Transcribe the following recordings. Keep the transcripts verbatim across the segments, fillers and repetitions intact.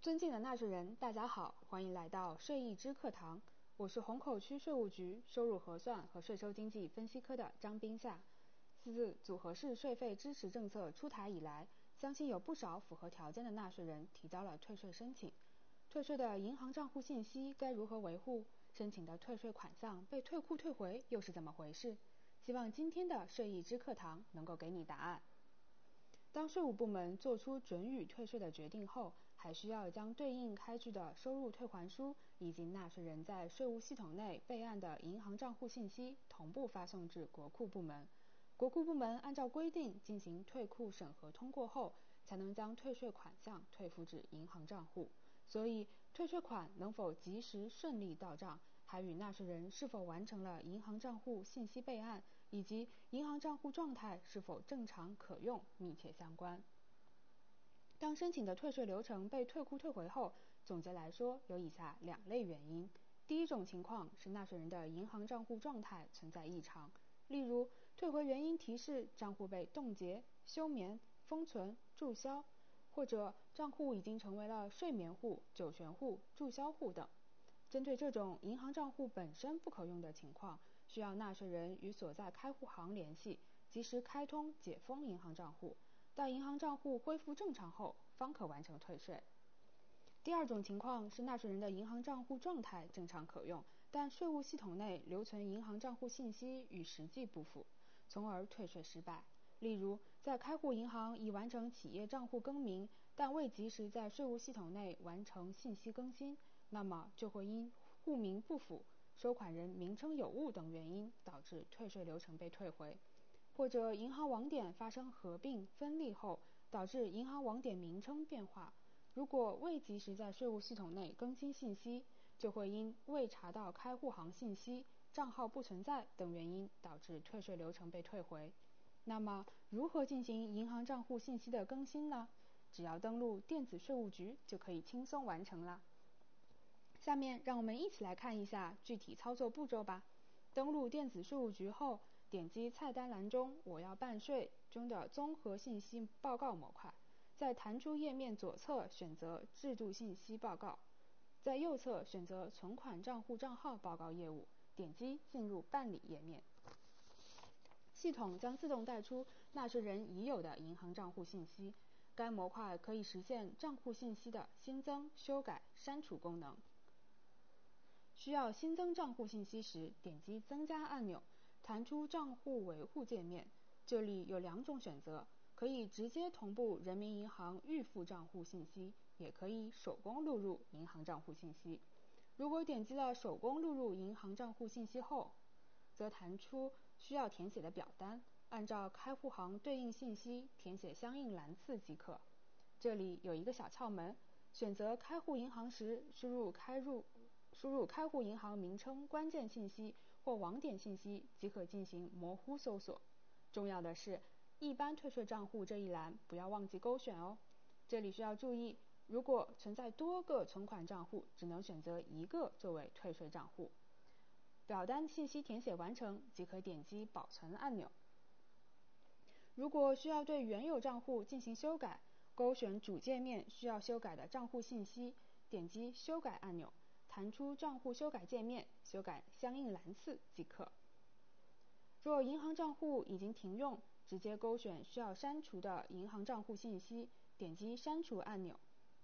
尊敬的纳税人，大家好，欢迎来到税益之课堂。我是虹口区税务局收入核算和税收经济分析科的张冰夏。自组合式税费支持政策出台以来，相信有不少符合条件的纳税人提交了退税申请。退税的银行账户信息该如何维护？申请的退税款项被退库退回又是怎么回事？希望今天的税益之课堂能够给你答案。当税务部门做出准予退税的决定后，还需要将对应开具的收入退还书以及纳税人在税务系统内备案的银行账户信息同步发送至国库部门。国库部门按照规定进行退库审核通过后，才能将退税款项退付至银行账户。所以，退税款能否及时顺利到账，还与纳税人是否完成了银行账户信息备案，以及银行账户状态是否正常可用密切相关。当申请的退税流程被退库退回后，总结来说有以下两类原因。第一种情况是纳税人的银行账户状态存在异常，例如退回原因提示账户被冻结、休眠、封存、注销，或者账户已经成为了睡眠户、酒泉户、注销户等。针对这种银行账户本身不可用的情况，需要纳税人与所在开户行联系，及时开通解封银行账户，待银行账户恢复正常后，方可完成退税。第二种情况是纳税人的银行账户状态正常可用，但税务系统内留存银行账户信息与实际不符，从而退税失败。例如，在开户银行已完成企业账户更名，但未及时在税务系统内完成信息更新，那么就会因户名不符、收款人名称有误等原因，导致退税流程被退回。或者银行网点发生合并分立后，导致银行网点名称变化，如果未及时在税务系统内更新信息，就会因未查到开户行信息、账号不存在等原因，导致退税流程被退回。那么如何进行银行账户信息的更新呢？只要登录电子税务局就可以轻松完成了。下面让我们一起来看一下具体操作步骤吧。登录电子税务局后，点击菜单栏中我要办税中的综合信息报告模块，在弹出页面左侧选择制度信息报告，在右侧选择存款账户账号报告业务，点击进入办理页面。系统将自动带出纳税人已有的银行账户信息，该模块可以实现账户信息的新增、修改、删除功能。需要新增账户信息时，点击增加按钮，弹出账户维护界面。这里有两种选择，可以直接同步人民银行预付账户信息，也可以手工录入银行账户信息。如果点击了手工录入银行账户信息后，则弹出需要填写的表单，按照开户行对应信息填写相应栏次即可。这里有一个小窍门，选择开户银行时，输入开入输入开户银行名称关键信息或网点信息即可进行模糊搜索。重要的是，一般退税账户这一栏不要忘记勾选哦。这里需要注意，如果存在多个存款账户，只能选择一个作为退税账户。表单信息填写完成，即可点击保存按钮。如果需要对原有账户进行修改，勾选主界面需要修改的账户信息，点击修改按钮，弹出账户修改界面，修改相应栏次即可。若银行账户已经停用，直接勾选需要删除的银行账户信息，点击删除按钮。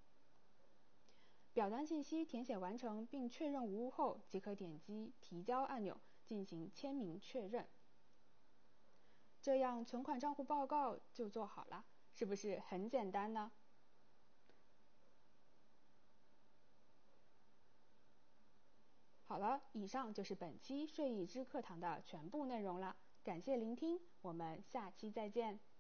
表单信息填写完成并确认无误后，即可点击提交按钮进行签名确认。这样存款账户报告就做好了，是不是很简单呢？好了，以上就是本期税益之课堂的全部内容了，感谢聆听，我们下期再见。